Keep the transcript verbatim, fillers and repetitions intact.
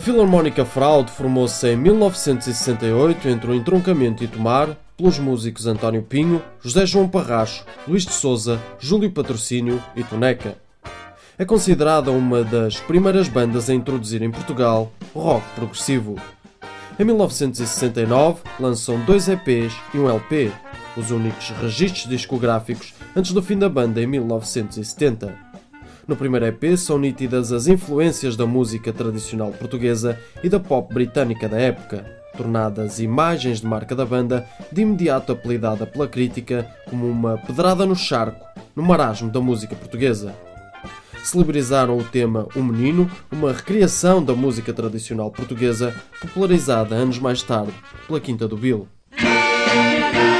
Filarmónica Fraude formou-se em mil novecentos e sessenta e oito entre o entroncamento e Tomar pelos músicos António Pinho, José João Parracho, Luís de Souza, Júlio Patrocínio e Toneca. É considerada uma das primeiras bandas a introduzir em Portugal o rock progressivo. Em mil novecentos e sessenta e nove lançam dois E Pês e um L P, os únicos registros discográficos antes do fim da banda em mil novecentos e setenta. No primeiro E P são nítidas as influências da música tradicional portuguesa e da pop britânica da época, tornadas imagens de marca da banda, de imediato apelidada pela crítica como uma pedrada no charco, no marasmo da música portuguesa. Celebrizaram o tema O Menino, uma recriação da música tradicional portuguesa, popularizada anos mais tarde pela Quinta do Bill.